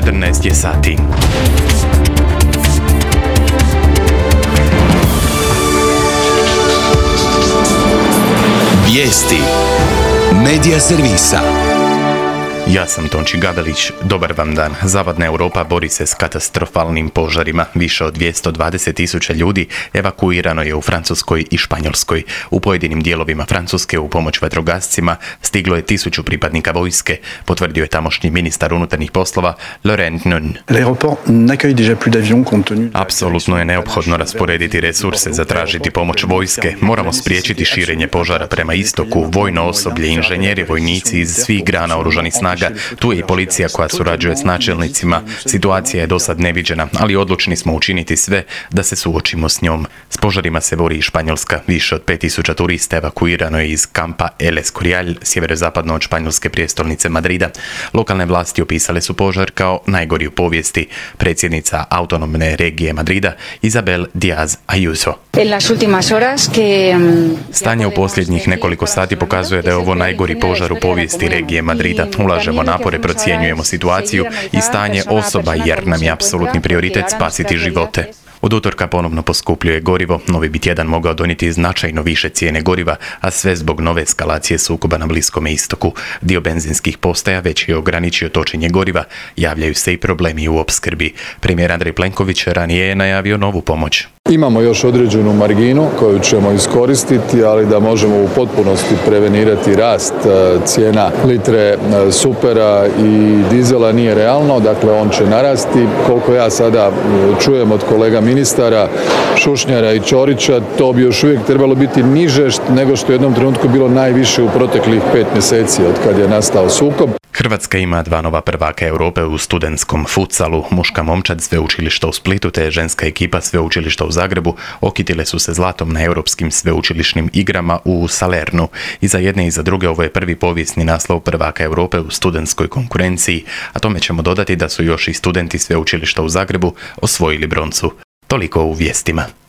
14 je sati. Vijesti Medija servisa. Ja sam Tonči Gavelić, dobar vam dan. Zapadna Europa bori se s katastrofalnim požarima. Više od 220.000 ljudi evakuirano je u Francuskoj i Španjolskoj. U pojedinim dijelovima Francuske u pomoć vatrogascima stiglo je 1000 pripadnika vojske, potvrdio je tamošnji ministar unutarnjih poslova Laurent Nunn. Apsolutno je neophodno rasporediti resurse, zatražiti pomoć vojske. Moramo spriječiti širenje požara prema istoku. Vojno osoblje, inženjeri, vojnici iz svih grana oružanih snaga. Tu je i policija koja surađuje s načelnicima. Situacija je dosad neviđena, ali odlučni smo učiniti sve da se suočimo s njom. S požarima se bori i Španjolska. Više od 5000 turista evakuirano je iz kampa El Escorial, sjeverozapadno od španjolske prijestolnice Madrida. Lokalne vlasti opisale su požar kao najgori u povijesti. Predsjednica autonomne regije Madrida, Isabel Díaz Ayuso. Stanje u posljednjih nekoliko sati pokazuje da je ovo najgori požar u povijesti regije Madrida. Ulažemo napore, procjenjujemo situaciju i stanje osoba jer nam je apsolutni prioritet spasiti živote. Od utorka ponovno poskupljuje gorivo. Novi bi tjedan mogao donijeti značajno više cijene goriva, a sve zbog nove eskalacije sukoba na Bliskome istoku. Dio benzinskih postaja već je ograničio točenje goriva, javljaju se i problemi u opskrbi. Premijer Andrej Plenković ranije je najavio novu pomoć. Imamo još određenu marginu koju ćemo iskoristiti, ali da možemo u potpunosti prevenirati rast cijena litre supera i dizela nije realno, dakle on će narasti. Koliko ja sada čujem od kolega ministara Šušnjara i Ćorića, to bi još uvijek trebalo biti niže nego što je u jednom trenutku bilo najviše u proteklih 5 mjeseci od kad je nastao sukob. Hrvatska ima 2 nova prvaka Europe u studentskom futsalu. Muška momčad sveučilišta u Splitu te ženska ekipa sveučilišta u Zagrebu okitile su se zlatom na europskim sveučilišnim igrama u Salernu. I za jedne i za druge ovo je prvi povijesni naslov prvaka Europe u studentskoj konkurenciji, a tome ćemo dodati da su još i studenti sveučilišta u Zagrebu osvojili broncu. Toliko u vijestima.